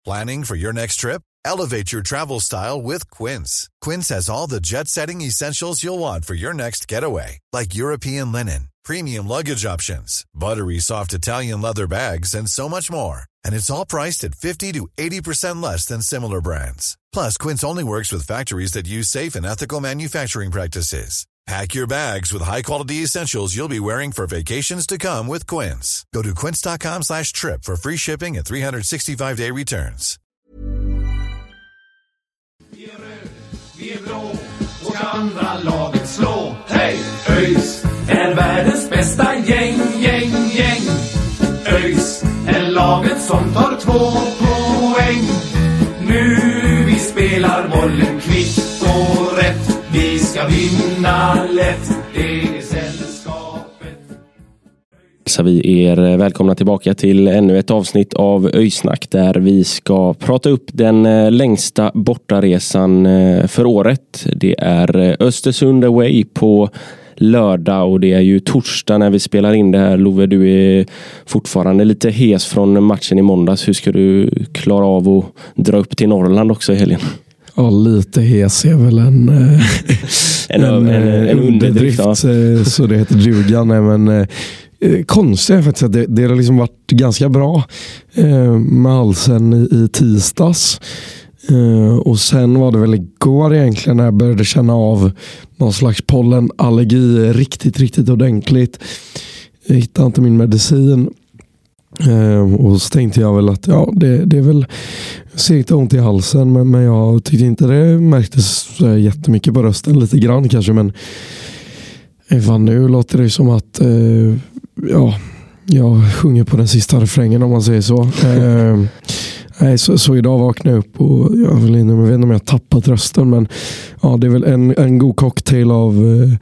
Planning for your next trip? Elevate your travel style with Quince. Quince has all the jet-setting essentials you'll want for your next getaway, like European linen, premium luggage options, buttery soft Italian leather bags, and so much more. And it's all priced at 50 to 80% less than similar brands. Plus, Quince only works with factories that use safe and ethical manufacturing practices. Pack your bags with high-quality essentials you'll be wearing for vacations to come with Quince. Go to quince.com/trip for free shipping and 365-day returns. Vi är röd, vi är blå, och andra laget slå. Hej! ÖIS är världens bästa gäng. ÖIS är laget som tar 2 poäng. Nu vi spelar bollen kvitt och rätt. Vi ska vinna lätt, det är sällskapet. Så vi är välkomna tillbaka till ännu ett avsnitt av ÖIS-snack där vi ska prata upp den längsta bortaresan för året. Det är Östersund away på lördag och det är ju torsdag när vi spelar in det här. Love, du är fortfarande lite hes från matchen i måndags. Hur ska du klara av att dra upp till Norrland också i helgen? Ja, lite hes är väl en underdrift, så det heter duga. Nej, men konstigt är faktiskt att det har liksom varit ganska bra med halsen i tisdags. Och sen var det väl igår egentligen när jag började känna av någon slags pollenallergi riktigt ordentligt. Jag hittade inte min medicin. Och så tänkte jag väl att det är väl segt ont i halsen, men jag tyckte inte det märktes jättemycket på rösten, lite grann kanske, men fan, nu låter det som att jag sjunger på den sista refrängen, om man säger så. Nej, så idag vaknade jag upp och jag vet inte om jag tappat rösten, men ja, det är väl en god cocktail av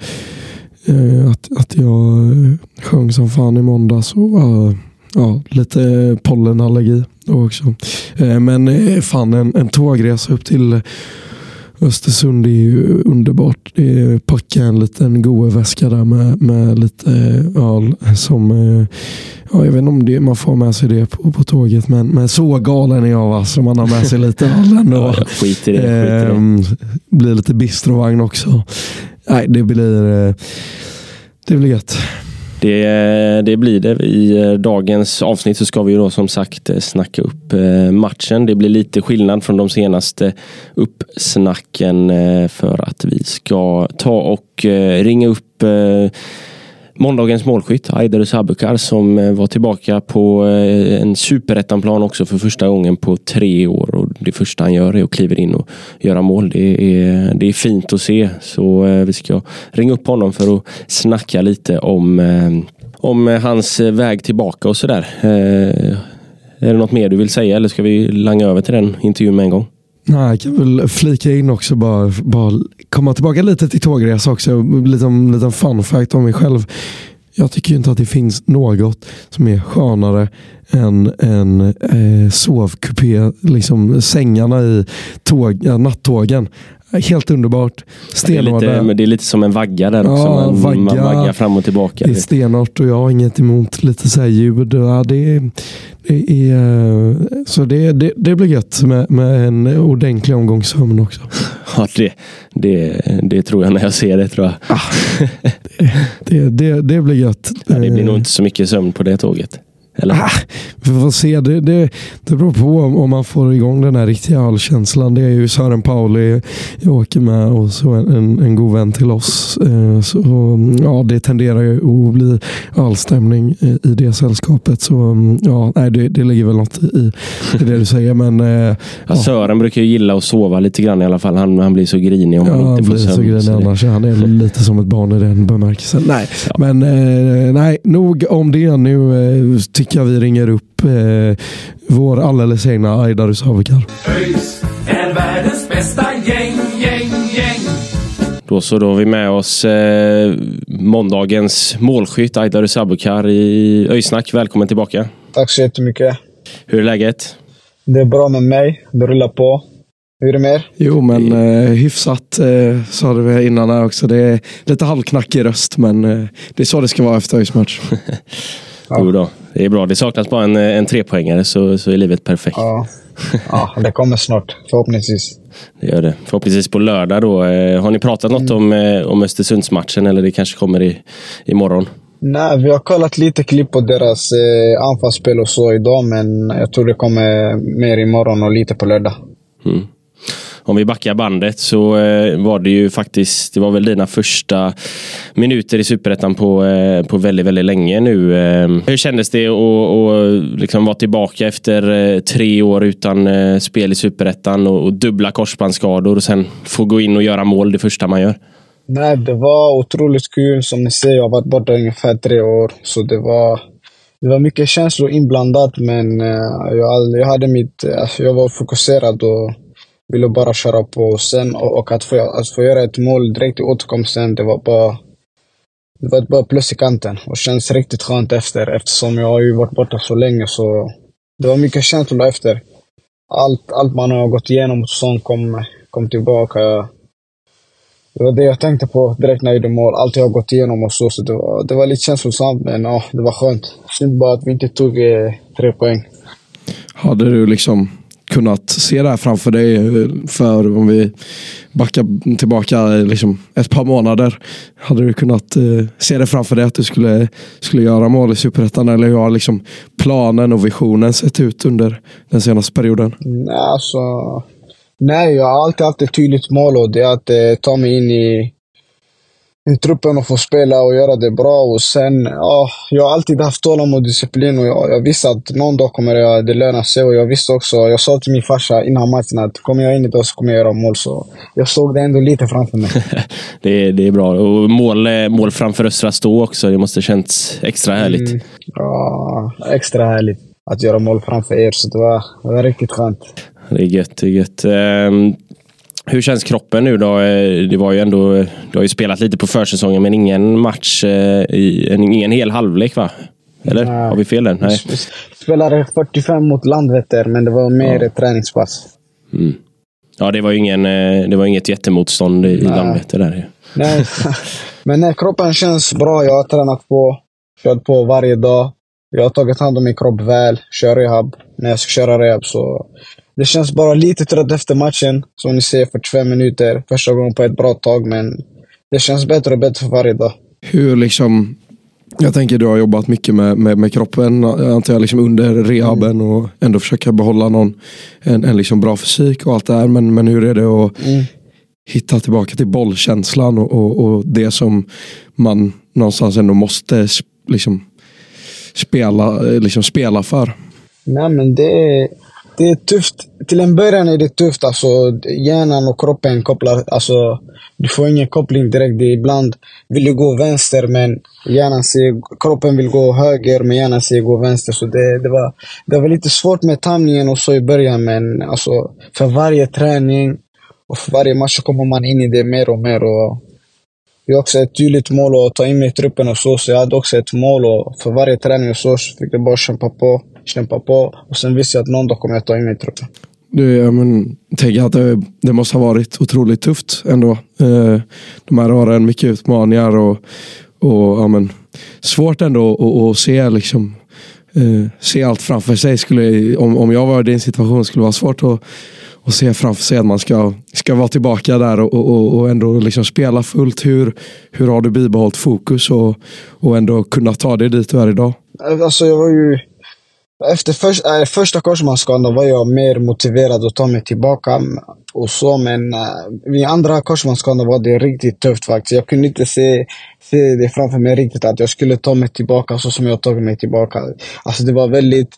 att jag sjöng som fan i måndags och lite pollenallergi också. Men fan, en tågresa upp till Östersund är ju underbart. Det packar en liten god väska där med lite öl som jag vet inte om det man får med sig det på tåget, men så galen är jag, så man har med sig lite öl ändå. Skit i det. Blir lite bistrovagn också. Nej, det blir gött. Det blir det. I dagens avsnitt så ska vi ju då som sagt snacka upp matchen. Det blir lite skillnad från de senaste uppsnacken för att vi ska ta och ringa upp måndagens målskytt Aidarus Abukar, som var tillbaka på en superettanplan också för första gången på 3 år, och det första han gör är att kliva in och göra mål. Det är fint att se, så vi ska ringa upp honom för att snacka lite om hans väg tillbaka och sådär. Är det något mer du vill säga, eller ska vi langa över till den intervjun med en gång? Nej, jag kan väl flika in också, bara komma tillbaka lite till tågresa också. Lite fun fact om mig själv. Jag tycker ju inte att det finns något som är skönare än sovkupé, liksom sängarna i nattågen. Helt underbart. Stenhårda. Men det är lite som en vagga där också. Ja, man vaggar fram och tillbaka. Det är stenhårt och jag har inget emot lite så här ljud. Ja, så det blir gött med en ordentlig omgång sömn också. Ja, det tror jag när jag ser det, tror jag. Det blir gött. Ja, det blir nog inte så mycket sömn på det tåget. Eller? Vi får se. Det beror på om man får igång den här riktiga allkänslan. Det är ju Sören Pauli jag åker med, och så en god vän till oss. Så ja, det tenderar ju att bli allstämning i det sällskapet. Så ja, nej, det ligger väl något i det du säger. Men ja. Sören brukar ju gilla att sova lite grann i alla fall. Han blir så grinig om han inte får sömn. Så grinig annars. Han är lite som ett barn i den bemärkelsen. Nej, ja. Men nej, nog om det. Nu tycker jag vi ringer upp vår alldeles egna Aidarus Abukar. ÖIS är världens bästa gäng. Då har vi med oss måndagens målskytt Aidarus Abukar i ÖIS-snack. Välkommen tillbaka. Tack så jättemycket. Hur är läget? Det är bra med mig. Det rullar på. Hur är det med? Jo, men hyfsat sa du innan här också. Det är lite halvknackig röst, men det är så det ska vara efter ÖIS-match. Jo då. Det är bra. Det saknas bara en trepoängare så är livet perfekt. Ja, det kommer snart. Förhoppningsvis. Det gör det. Förhoppningsvis på lördag då. Har ni pratat något om Östersundsmatchen eller det kanske kommer imorgon? Nej, vi har kollat lite klipp på deras anfallsspel och så idag, men jag tror det kommer mer imorgon och lite på lördag. Mm. Om vi backar bandet så var det ju faktiskt, det var väl dina första minuter i Superettan på väldigt, väldigt länge nu. Hur kändes det att liksom vara tillbaka efter 3 år utan spel i Superettan och dubbla korsbandsskador och sen få gå in och göra mål det första man gör? Nej, det var otroligt kul. Som ni ser, jag har varit borta ungefär 3 år. Så det var mycket känslor inblandat, men jag var fokuserad och ville bara köra på sen. Och att få göra ett mål direkt i återkomsten, det var bara plus i kanten. Och känns riktigt skönt eftersom jag har ju varit borta så länge. Så det var mycket känslor efter. Allt man har gått igenom och sånt kom tillbaka. Det var det jag tänkte på direkt när jag gjorde mål. Allt jag har gått igenom och så det var lite känslosamt, men ja, det var skönt. Synd bara att vi inte tog 3 poäng. Hade du liksom kunnat se det här framför dig för om vi backar tillbaka liksom ett par månader? Hade du kunnat se det framför dig att du skulle göra mål i Superettan, eller hur har liksom planen och visionen sett ut under den senaste perioden? Nej, jag har alltid haft ett tydligt mål, och det är att ta mig in i truppen och få spela och göra det bra. Och sen, jag har alltid haft tålamod och disciplin, och jag visste att någon dag kommer det löna sig. Och jag visste också, jag sa till min farsa innan matchen att kommer jag in idag så kommer jag göra mål. Så jag såg det ändå lite framför mig. det är bra. Och mål framför Östra Stå också, det måste känts extra härligt. Ja, extra härligt att göra mål framför er, så det var riktigt skönt. Det är gött. Hur känns kroppen nu då? Det var ju ändå, du har ju spelat lite på försäsongen, men ingen match, ingen hel halvlek, va? Eller? Har vi fel där? Nej. Vi spelade 45 mot Landvetter, men det var mer träningspass. Mm. Ja, det var inget jättemotstånd i Landvetter där. Nej, men kroppen känns bra. Jag har tränat kört på varje dag. Jag har tagit hand om min kropp väl, kör rehab när jag ska köra rehab, så det känns bara lite trött efter matchen. Som ni ser, 45 minuter, första gången på ett bra tag, men det känns bättre och bättre för varje dag. Hur liksom, jag tänker du har jobbat mycket med kroppen, antar jag, liksom under rehaben och ändå försöka behålla en liksom bra fysik och allt det här, men hur är det att hitta tillbaka till bollkänslan och det som man någonstans ändå måste liksom spela för? Nej, men det är tufft. Till en början är det tufft. Alltså, hjärnan och kroppen kopplar. Alltså, du får ingen koppling direkt. Ibland vill du gå vänster, men kroppen vill gå höger, men hjärnan säger gå vänster. Så det var lite svårt med timingen och så i början. Men alltså, för varje träning och för varje match så kommer man in i det mer och mer. Och jag har också ett tydligt mål att ta in mig i truppen och så jag hade också ett mål, och för varje träning och så fick jag bara kämpa på, och sen visste jag att någon dag kommer jag ta in mig i truppen. Tänker att det måste ha varit otroligt tufft ändå. De här åren, mycket utmaningar och svårt ändå att se liksom, se allt framför sig. Om jag var i din situation skulle det vara svårt att se framför sig att man ska vara tillbaka där och ändå liksom spela fullt. Hur har du bibehållit fokus och ändå kunna ta det dit du är idag? Alltså jag var ju efter första korsbandsskadan var jag mer motiverad att ta mig tillbaka och så, men vid andra korsbandsskadan var det riktigt tufft faktiskt. Jag kunde inte se det framför mig riktigt att jag skulle ta mig tillbaka så som jag tagit mig tillbaka. Alltså det var väldigt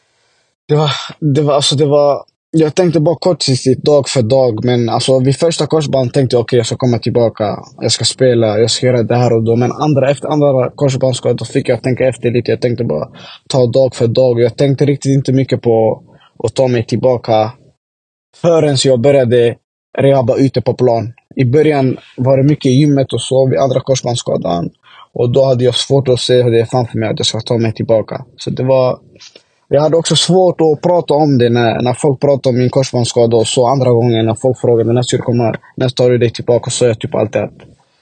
jag tänkte bara kortsiktigt, dag för dag, men alltså vid första korsband tänkte jag okej, jag ska komma tillbaka, jag ska spela, jag ska göra det här och då, men efter andra korsbandsskada då fick jag tänka efter lite. Jag tänkte bara ta dag för dag. Jag tänkte riktigt inte mycket på att ta mig tillbaka förrän jag började rehabba ute på plan. I början var det mycket i gymmet och så vid andra korsbandsskadan, och då hade jag svårt att se det framför mig att jag ska ta mig tillbaka. Så jag hade också svårt att prata om det när folk pratade om min korsbandsskada, och så andra gången när folk frågade när tar du dig tillbaka, så jag typ alltid att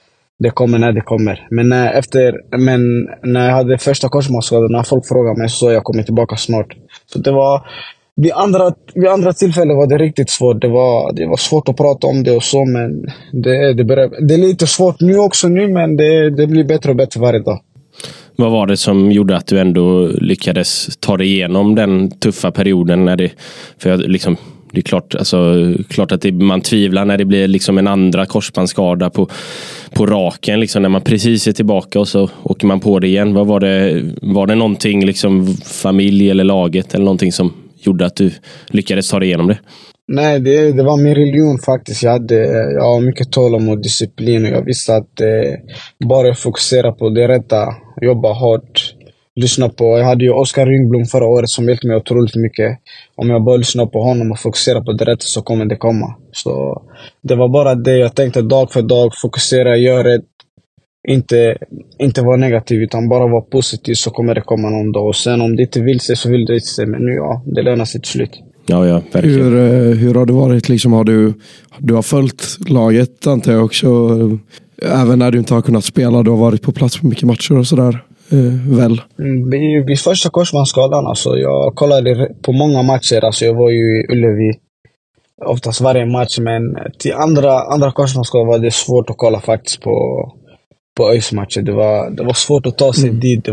det kommer när det kommer. Men när jag hade första korsbandsskadan, när folk frågade mig så jag kommer tillbaka snart. Så det var vid andra tillfällen var det riktigt svårt. Det var svårt att prata om det och så, men det är lite svårt nu, men det blir bättre och bättre varje dag. Vad var det som gjorde att du ändå lyckades ta dig igenom den tuffa perioden? Det är klart att man tvivlar när det blir liksom en andra korsbandsskada på raken, liksom, när man precis är tillbaka och så åker man på det igen. Var det någonting, liksom, familj eller laget eller någonting som gjorde att du lyckades ta dig igenom det? Nej, det var min religion faktiskt. Jag har mycket tålamod och disciplin, och jag visste att bara fokusera på det rätta, jobba hårt, lyssna på. Jag hade ju Oskar Ringblom förra året som hjälpte mig otroligt mycket. Om jag bara lyssnar på honom och fokuserar på det rätta så kommer det komma. Så det var bara det jag tänkte, dag för dag, fokusera, göra rätt. Inte vara negativ utan bara vara positiv, så kommer det komma någon dag. Och sen om det inte vill sig så vill det inte sig. Men nu det lönar sig till slut. Ja, verkligen. Hur har det varit? Liksom, du har följt laget, antar jag också. Även när du inte har kunnat spela, du har varit på plats på mycket matcher och sådär. Väl? Vid första korsbandsskadan, alltså, jag kollade på många matcher. Alltså, jag var ju i Ullevi oftast varje match. Men till andra korsbandsskador var det svårt att kolla faktiskt på ÖIS-matcher. Det var svårt att ta sig dit.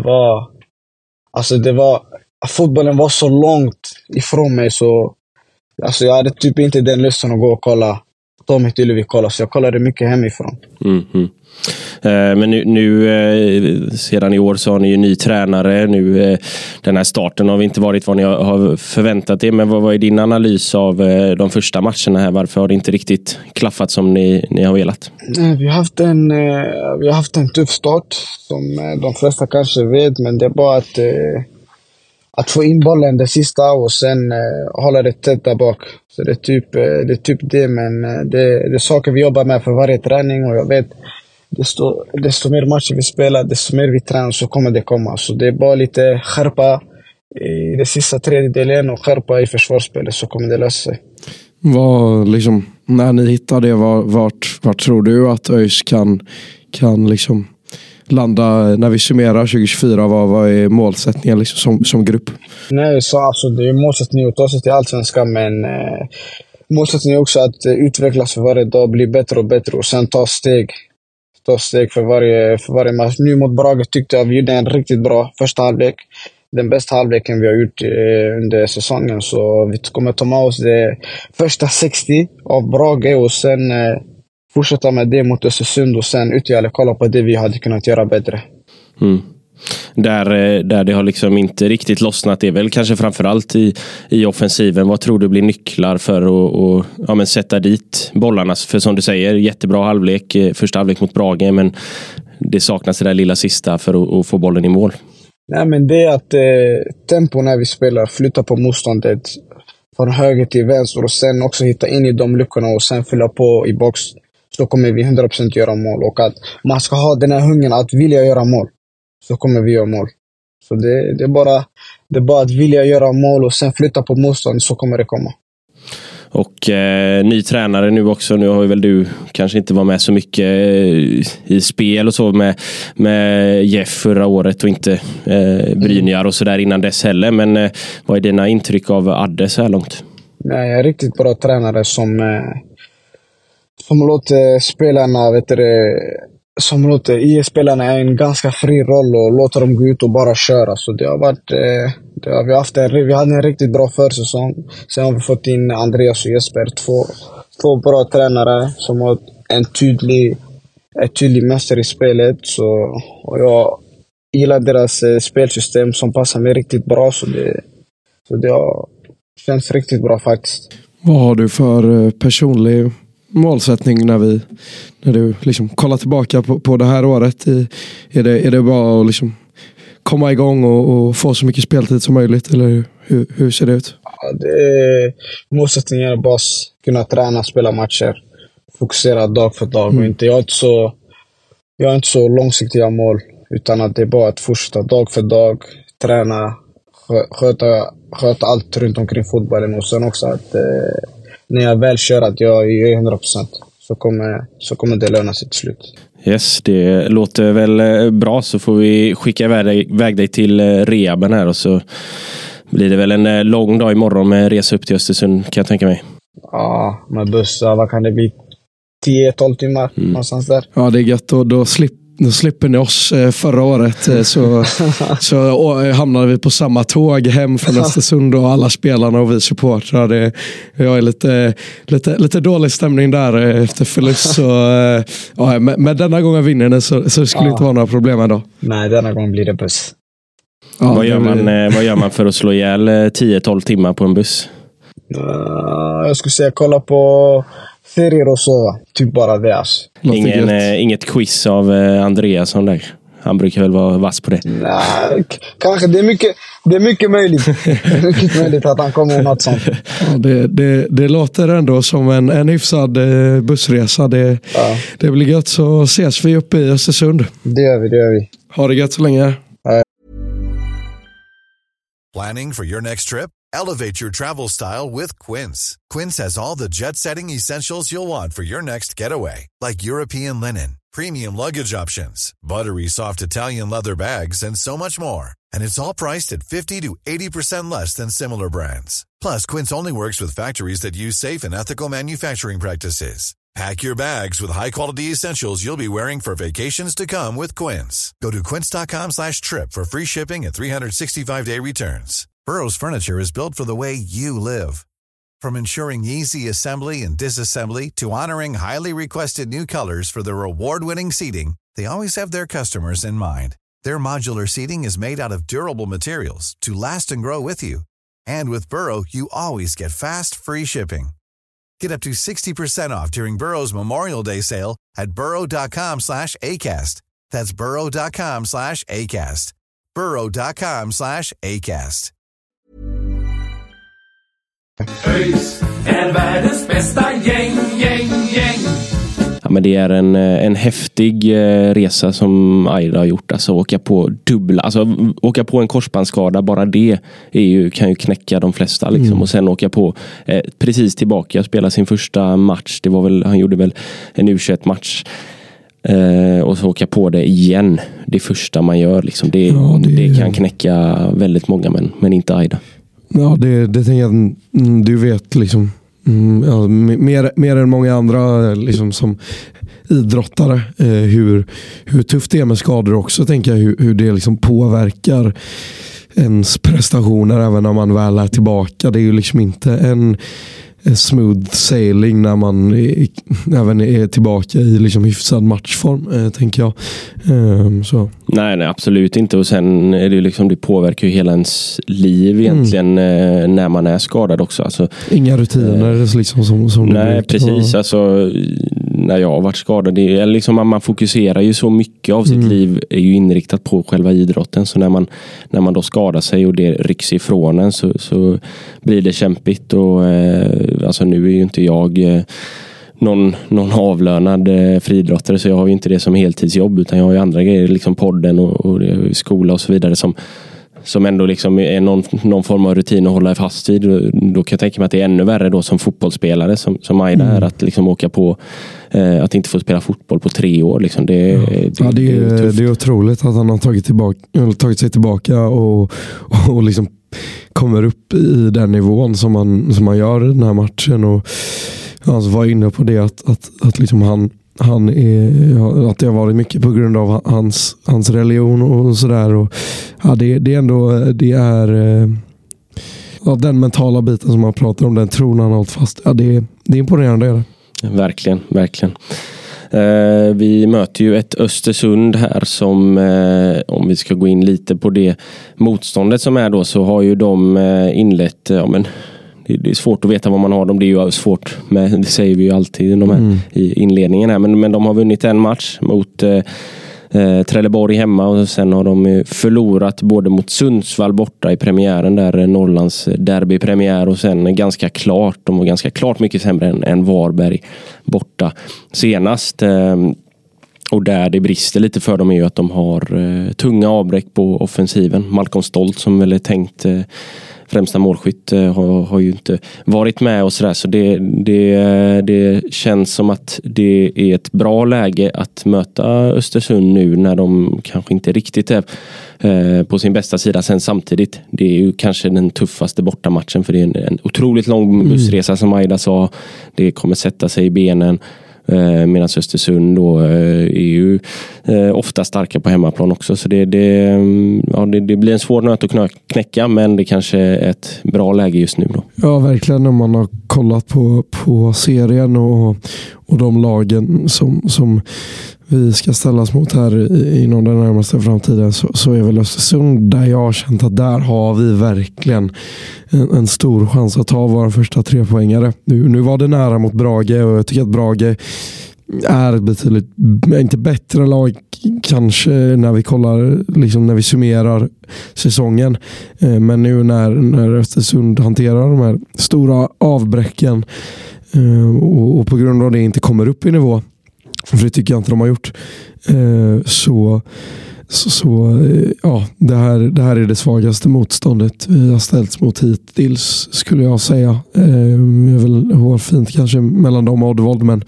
Fotbollen var så långt ifrån mig, så alltså, jag hade typ inte den lusten att gå och ta mig till Ullevi kolla, så jag kollade mycket hemifrån. Men nu sedan i år så har ni ju ny tränare. Nu den här starten har inte varit vad ni har förväntat er, men vad är din analys av de första matcherna här? Varför har det inte riktigt klaffat som ni har velat? Vi har haft en tuff start som de flesta kanske vet, men det är bara att få in bollen det sista och sen hålla det tätt där bak. Så det är typ det, men det är saker vi jobbar med för varje träning, och jag vet desto mer matcher vi spelar, desto mer vi tränar, så kommer det komma. Så det är bara lite skärpa i det sista tredjedelen och skärpa i försvarsspelet, så kommer det lösa sig. Liksom, när ni hittar det, vart tror du att ÖIS kan liksom landa när vi summerar 2024? Vad är målsättningen liksom som grupp? Nej, så alltså, det är målsättningen att ta sig till Allsvenskan, men målsättningen är också att utvecklas för varje dag, bli bättre och bättre, och sen ta steg för varje match. Nu mot Brage tyckte jag vi gjorde en riktigt bra första halvlek. Den bästa halvleken vi har gjort under säsongen. Så vi kommer ta med oss det första 60 av Brage, och sen fortsätta med det mot Östersund, och sen ytterligare kolla på det vi hade kunnat göra bättre. Där det har liksom inte riktigt lossnat, det är väl kanske framförallt i offensiven. Vad tror du blir nycklar för att sätta dit bollarna? För som du säger, jättebra halvlek, första halvlek mot Brage, men det saknas det där lilla sista för att få bollen i mål. Nej, men det är att tempo när vi spelar, flytta på motståndet från höger till vänster, och sen också hitta in i de luckorna och sen fylla på i box, så kommer vi 100% göra mål. Och att man ska ha den här hungern att vilja göra mål, så kommer vi göra mål. Så det är bara att vilja göra mål och sen flytta på motstånd, så kommer det komma. Och ny tränare nu också. Nu har ju väl du kanske inte varit med så mycket i spel och så med Jeff förra året, och inte Brynjar och så där innan dess heller. Men vad är dina intryck av Adde så här långt? Nej, jag är riktigt bra tränare som låter spelarna, som låter IS-spelarna en ganska fri roll och låter dem gå ut och bara köra. Så det har varit vi hade en riktigt bra försäsong. Sen har vi fått in Andreas och Jesper, två bra tränare som har ett tydlig mästare i spelet. Och jag gillar deras spelsystem som passar mig riktigt bra, så det känns riktigt bra faktiskt. Vad har du för personlig målsättning när du liksom kollar tillbaka på det här året? Är det bara att liksom komma igång och få så mycket speltid som möjligt, eller hur ser det ut? Ja, målsättningen är bara att kunna träna, spela matcher, fokusera dag för dag. Och jag har inte så långsiktiga mål, utan att det är bara att fortsätta dag för dag, träna, sköta allt runt omkring fotbollen, och sen också att när jag väl kör att jag är 100%, så kommer det löna sig till slut. Yes, det låter väl bra, så får vi skicka iväg dig till rehaben här och så blir det väl en lång dag imorgon med resa upp till Östersund, kan jag tänka mig. Ja, med bussar, vad kan det bli? 10-12 timmar någonstans där. Ja, det är gött, och då slipper ni oss förra året så hamnade vi på samma tåg hem från Östersund och alla spelarna och vi supportrar. Jag är lite dålig stämning där efter förlust. Så, ja, men denna gången vinner ni så det skulle inte vara några problem ändå. Nej, denna gång blir det buss. Ja, vad gör man för att slå ihjäl 10-12 timmar på en buss? Jag skulle säga kolla på serier och så. Typ bara det alltså. Inget quiz av Andreasson där. Han brukar väl vara vass på det. Nej, kanske. Det är mycket möjligt. Det är mycket möjligt att han kommer med något sånt. Ja, det låter ändå som en hyfsad bussresa. Det blir gött, så ses vi uppe i Östersund. Det gör vi. Ha det gött så länge. Planning for your next trip? Elevate your travel style with Quince. Quince has all the jet-setting essentials you'll want for your next getaway, like European linen, premium luggage options, buttery soft Italian leather bags, and so much more. And it's all priced at 50 to 80% less than similar brands. Plus, Quince only works with factories that use safe and ethical manufacturing practices. Pack your bags with high-quality essentials you'll be wearing for vacations to come with Quince. Go to quince.com/trip for free shipping and 365-day returns. Burrow's furniture is built for the way you live. From ensuring easy assembly and disassembly to honoring highly requested new colors for their award-winning seating, they always have their customers in mind. Their modular seating is made out of durable materials to last and grow with you. And with Burrow, you always get fast, free shipping. Get up to 60% off during Burrow's Memorial Day sale at burrow.com/ACAST. That's burrow.com/ACAST. burrow.com/ACAST. ÖIS är världens bästa gäng. Ja, men det är en häftig resa som Aida har gjort. Alltså åka på en korsbandsskada, bara det kan ju knäcka de flesta liksom. Och sen åka på precis tillbaka, spela sin första match. Det var väl, han gjorde väl en U21-match. Och så åka på det igen. Det första man gör liksom. Det kan knäcka väldigt många, men inte Aida. Ja, det tänker jag, du vet liksom, ja, mer än många andra liksom, som idrottare, hur tufft det är med skador också, tänker jag, hur det liksom påverkar ens prestationer även när man väl är tillbaka. Det är ju liksom inte en smooth sailing när man även är tillbaka i liksom hyfsad matchform, tänker jag. Så. Nej, absolut inte. Och sen är det liksom, det påverkar ju hela ens liv egentligen när man är skadad också. Alltså, inga rutiner liksom som nej, precis. Alltså, när jag har varit skadad, det är liksom, man fokuserar ju så mycket av sitt liv är ju inriktat på själva idrotten. Så när man då skadar sig och det rycks ifrån en så blir det kämpigt. Och alltså nu är ju inte jag någon avlönad friidrottare, så jag har ju inte det som heltidsjobb, utan jag har ju andra grejer, liksom podden och skola och så vidare som ändå liksom är någon form av rutin att hålla fast vid. Då kan jag tänka mig att det är ännu värre då som fotbollsspelare som Aida är, att liksom åka på att inte få spela fotboll på 3 år liksom. Det är otroligt att han har tagit sig tillbaka och liksom kommer upp i den nivån som man gör i den här matchen. Och alltså var inne på det att liksom han är, att det har varit mycket på grund av hans religion och sådär. Och ja, det är ändå ja, den mentala biten som man pratar om, den tron han har hållit fast. Ja, det är imponerande. Är det. Verkligen. Vi möter ju ett Östersund här som, om vi ska gå in lite på det motståndet som är då, så har ju de inlett, ja men det är svårt att veta vad man har dem, det är ju svårt, men det säger vi ju alltid i inledningen här, men de har vunnit en match mot Trelleborg hemma, och sen har de förlorat både mot Sundsvall borta i premiären, där Norrlands derbypremiär, och sen de var ganska klart mycket sämre än Varberg borta senast. Och där det brister lite för dem är ju att de har tunga avbräck på offensiven. Malcolm Stolt, som väl är tänkt främsta målskytt har ju inte varit med och sådär. Så det känns som att det är ett bra läge att möta Östersund nu när de kanske inte riktigt är på sin bästa sida. Sen samtidigt, det är ju kanske den tuffaste bortamatchen, för det är en otroligt lång bussresa som Aida sa. Det kommer sätta sig i benen. Medan Östersund då är ju ofta starka på hemmaplan också. Så det blir en svår nöt att knäcka, men det kanske är ett bra läge just nu då. Ja, verkligen. När man har kollat på serien och de lagen som vi ska ställas mot här inom den närmaste framtiden, så är väl Östersund där jag har känt att där har vi verkligen en stor chans att ta våra första 3-poängare. Nu var det nära mot Brage, och jag tycker att Brage är ett betydligt, inte bättre lag kanske när vi kollar, liksom när vi summerar säsongen. Men nu när Östersund hanterar de här stora avbräcken och på grund av det inte kommer upp i nivå, för det tycker jag inte de har gjort, så det här är det svagaste motståndet vi har ställts mot hittills, skulle jag säga. Det är väl hårfint kanske mellan dem och Oddvold, men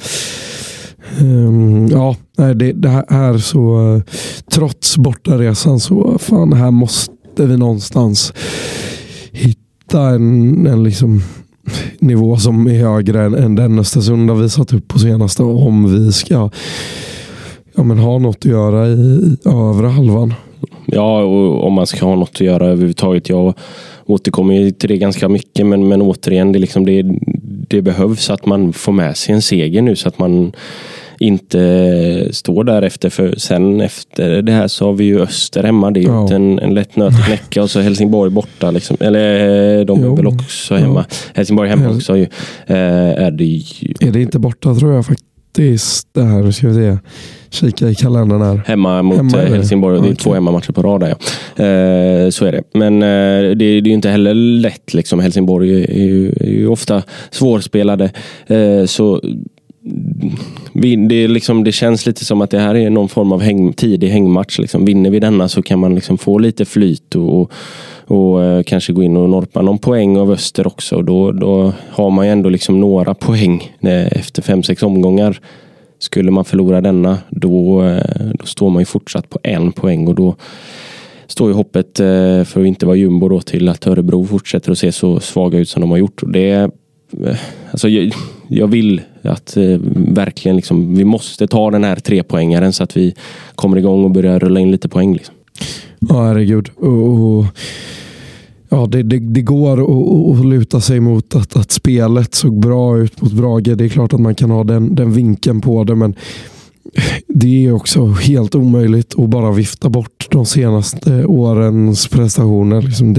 det här så, trots bortaresan, så fan, här måste vi någonstans hitta en liksom nivå som är högre än den Östersund har visat upp på senaste, om vi ska ha något att göra i övre halvan. Ja, och om man ska ha något att göra överhuvudtaget. Jag återkommer ju till det ganska mycket, men återigen, det behövs att man får med sig en seger nu, så att man inte står där efter, för sen efter det här så har vi ju Öster hemma. Det är ju inte en lätt nöt att knäcka, och så Helsingborg borta liksom. Eller de är väl också hemma. Helsingborg hemma också ju. Är det inte borta, tror jag faktiskt. Det här ska vi se. Kika i kalendern här. Hemma mot Helsingborg, och det är 2 hemmamatcher på rad där, ja. Så är det. Men det är ju inte heller lätt liksom. Helsingborg är ju ofta svårspelade. Så det känns lite som att det här är någon form av tidig hängmatch liksom. Vinner vi denna så kan man liksom få lite flyt och kanske gå in och norpa någon poäng av Öster också, och då har man ju ändå liksom några poäng efter 5-6 omgångar. Skulle man förlora denna, då står man ju fortsatt på 1 poäng, och då står ju hoppet, för att inte vara jumbo då, till att Örebro fortsätter att se så svaga ut som de har gjort. Och det, alltså jag vill att verkligen liksom, vi måste ta den här 3-poängaren så att vi kommer igång och börjar rulla in lite poäng liksom. Ja, herregud. Ja, det går att luta sig mot att spelet såg bra ut mot Brage. Det är klart att man kan ha den vinkeln på det, men det är också helt omöjligt att bara vifta bort de senaste årens prestationer. Liksom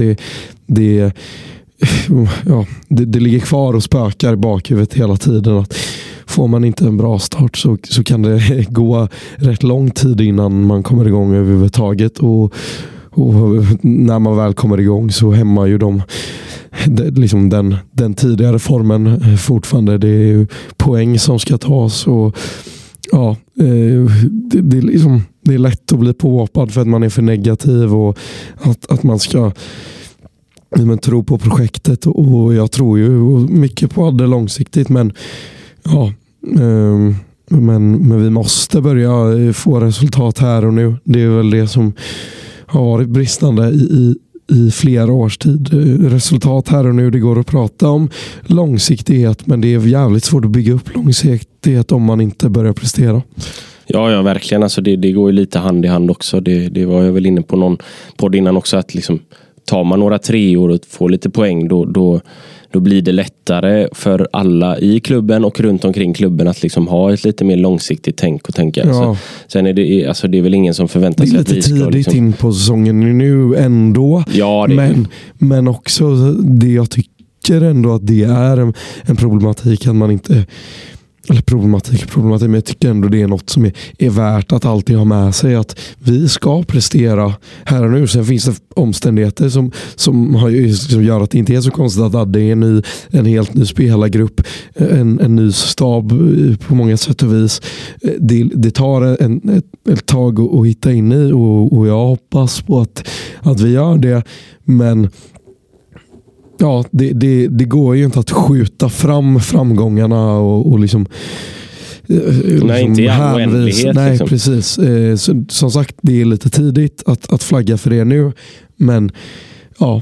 det ligger kvar och spökar i bakhuvudet hela tiden, att får man inte en bra start så kan det gå rätt lång tid innan man kommer igång överhuvudtaget, och när man väl kommer igång så hämmar ju liksom den tidigare formen fortfarande. Det är ju poäng som ska tas, och ja, det är lätt att bli påhoppad för att man är för negativ, och att man ska tro på projektet, och jag tror ju mycket på det långsiktigt, men ja, men vi måste börja få resultat här och nu. Det är väl det som har varit bristande i flera års tid. Resultat här och nu, det går att prata om långsiktighet, men det är jävligt svårt att bygga upp långsiktighet om man inte börjar prestera. Ja, verkligen. Alltså det går ju lite hand i hand också. Det var jag väl inne på någon podd innan också, att liksom, tar man några 3 år och får lite poäng, då blir det lättare för alla i klubben och runt omkring klubben att liksom ha ett lite mer långsiktigt tänk och tänka. Ja. Sen är det är väl ingen som förväntar sig att vi ska... Det är lite tidigt in på säsongen nu ändå. Ja, men också det jag tycker ändå att det är en problematik att man inte... Eller problematik, men jag tycker ändå det är något som är värt att alltid ha med sig, att vi ska prestera här och nu. Sen finns det omständigheter som gör att det inte är så konstigt att det är en helt ny spelargrupp, en ny stab på många sätt och vis. Det tar ett tag att hitta in i, och jag hoppas på att vi gör det, men ja, det går ju inte att skjuta fram framgångarna och liksom nej, inte i all oändlighet. Nej, liksom. precis. Som sagt, det är lite tidigt att flagga för det nu. Men ja,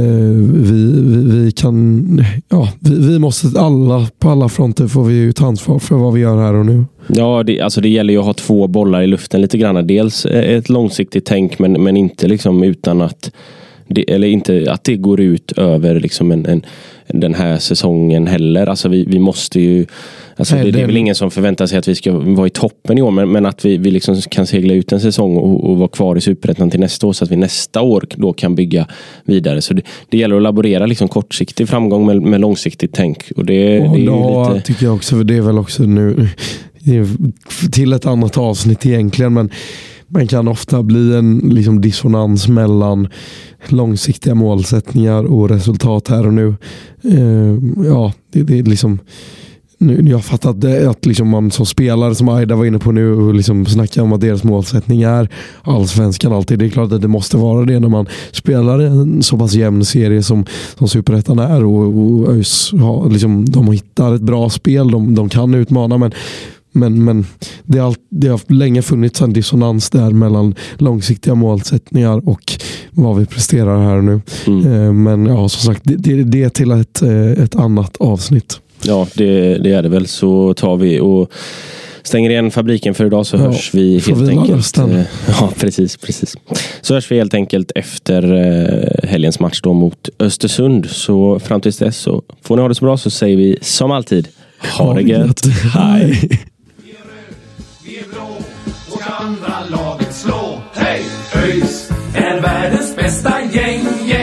vi kan, ja, vi måste på alla fronter får vi ju ta ansvar för vad vi gör här och nu. Ja, det gäller ju att ha två bollar i luften lite grann. Dels ett långsiktigt tänk, men inte liksom utan att eller inte att det går ut över liksom den här säsongen heller. Alltså vi måste ju, alltså det är väl ingen som förväntar sig att vi ska vara i toppen i år, men att vi liksom kan segla ut en säsong och vara kvar i Superettan till nästa år, så att vi nästa år då kan bygga vidare. Så det gäller att laborera liksom kortsiktig framgång med långsiktigt tänk, och det är ja, lite, tycker jag också, för det är väl också nu till ett annat avsnitt egentligen, men man kan ofta bli en liksom dissonans mellan långsiktiga målsättningar och resultat här och nu. Ja, det är liksom, nu jag har fattat det, att liksom man som spelare, som Aida var inne på nu, och liksom snackar om att deras målsättning är allsvenskan alltid. Det är klart att det måste vara det när man spelar en så pass jämn serie som Superettan är, och ÖIS liksom, de hittar ett bra spel, de kan utmana, men det har länge funnits en dissonans där mellan långsiktiga målsättningar och vad vi presterar här nu. Men ja, som sagt, det är till ett annat avsnitt. Ja, det är det väl. Så tar vi och stänger igen fabriken för idag, så hörs vi helt enkelt. Ja, precis. Så hörs vi helt enkelt efter helgens match då mot Östersund. Så fram tills dess så får ni ha det så bra, så säger vi som alltid, ha det gött. Hej! Vi är blå och andra laget slå. Hej! ÖIS är världens bästa gäng.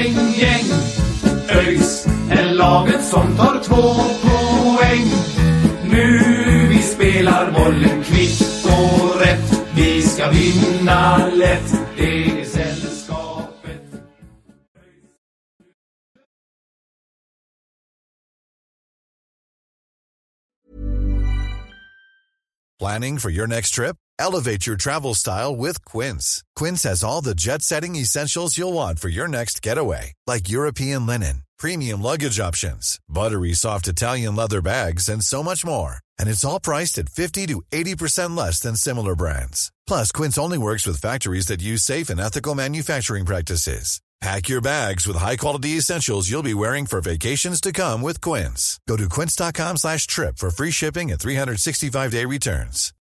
ÖIS är laget som tar 2 poäng. Nu vi spelar bollen kvitt och rätt. Vi ska vinna lätt. Det är sällskapet. Planning for your next trip? Elevate your travel style with Quince. Quince has all the jet-setting essentials you'll want for your next getaway, like European linen, premium luggage options, buttery soft Italian leather bags, and so much more. And it's all priced at 50 to 80% less than similar brands. Plus, Quince only works with factories that use safe and ethical manufacturing practices. Pack your bags with high-quality essentials you'll be wearing for vacations to come with Quince. Go to quince.com/trip for free shipping and 365-day returns.